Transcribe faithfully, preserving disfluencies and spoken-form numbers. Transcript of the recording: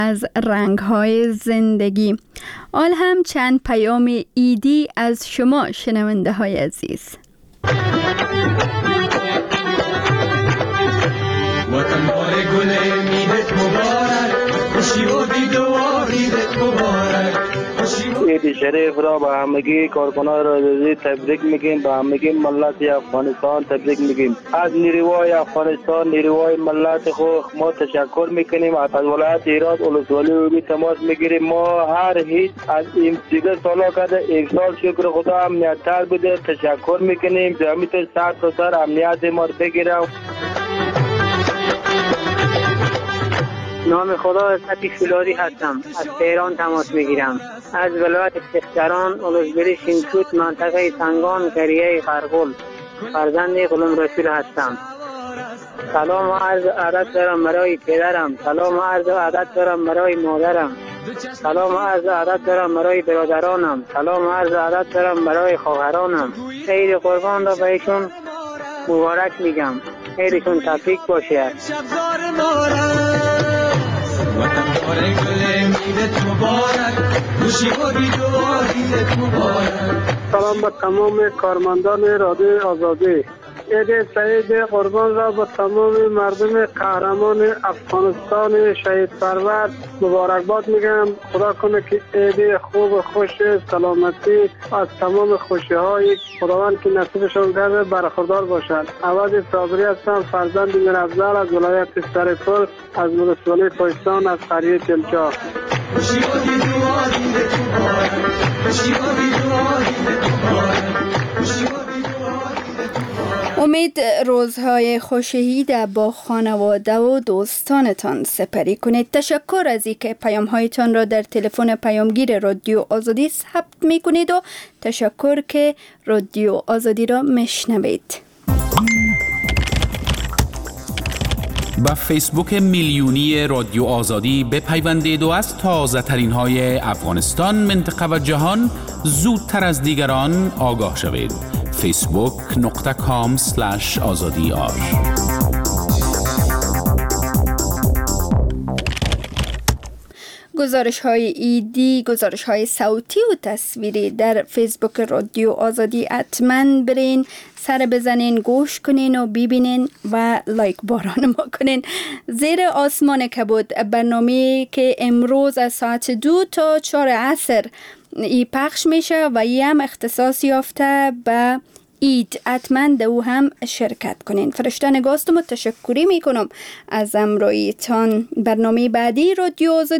از رنگ‌های زندگی. آل هم چند پیام عیدی از شما شنونده های عزیز. وطن بار گل عیدت مبارک، خوشی و بیدوار عیدت مبارک. عید شریف را به همگی کارکنان رادیویی تبریک میگیم، به همگی ملت افغانستان تبریک میگیم. از نیروهای افغانستان، نیروهای ملت خود ما تشکر میکنیم. از ولایت هرات ولسوالی روبی تماس میگیریم. ما هر هیچ از این دیگر سالا کرده یک سال شکر خدا امنیت تر بوده، تشکر میکنیم. زمین سر تا سر امنیت ما رو بگیرم. نام خدا فتیح فولادی هستم، از تهران تماس میگیرم. از ولایت سختران ولسوالی شینکوت منطقه سنگان کریه قرقل فرزند غلام رسول هستم. سلام و عرض ادب دارم برای پدرم، سلام و عرض ادب دارم برای مادرم، سلام و عرض ادب دارم برای برادرانم، سلام و عرض ادب دارم برای خواهرانم. عید قربان را بهشون مبارک میگم. عیدشون تبریک باشه. وطن بار گل عیدت مبارک، خوشی و بیدوار عیدت مبارک. سلام به تمام کارمندان رادیو آزادی. عید سعید قربان را به تمام مردم قهرمان افغانستان شهید پرور مبارکباد میگم. خدا کنه که عید خوب و خوش سلامتی از تمام خوشی های خداوند که نصیبشان کرده برخوردار باشند. عوض صابری هستم، فرزند میرافضل از ولایت سرپل از ولسوالی کوهستان از قریه تلچا. خوشی و بیدوار عیدت مبارک، خوشی و بیدوار عیدت مبارک، خوشی و بیدوار. امید روزهای خوش عید با خانواده و دوستانتان سپری کنید. تشکر از اینکه پیام هایتان را در تلفن پیامگیر رادیو آزادی ثبت می کنید و تشکر که رادیو آزادی را میشنوید. با فیسبوک میلیونی رادیو آزادی بپیوندید و از تازه ترین های افغانستان، منطقه و جهان زودتر از دیگران آگاه شوید. فیسبوک نقطه کام سلش آزادی آر. گزارش های ایدی، گزارش های صوتی و تصویری در فیسبوک رادیو آزادی حتما برین سر بزنین، گوش کنین و ببینین و لایک باران ما کنین. زیر آسمان کبود برنامه که امروز از ساعت دو تا چهار عصر ای پخش میشه و ای هم اختصاص یافته به اید. حتما دو هم شرکت کنین. فرشته نگاستم و تشکری میکنم از امرویتان. برنامه بعدی رادیو آزادی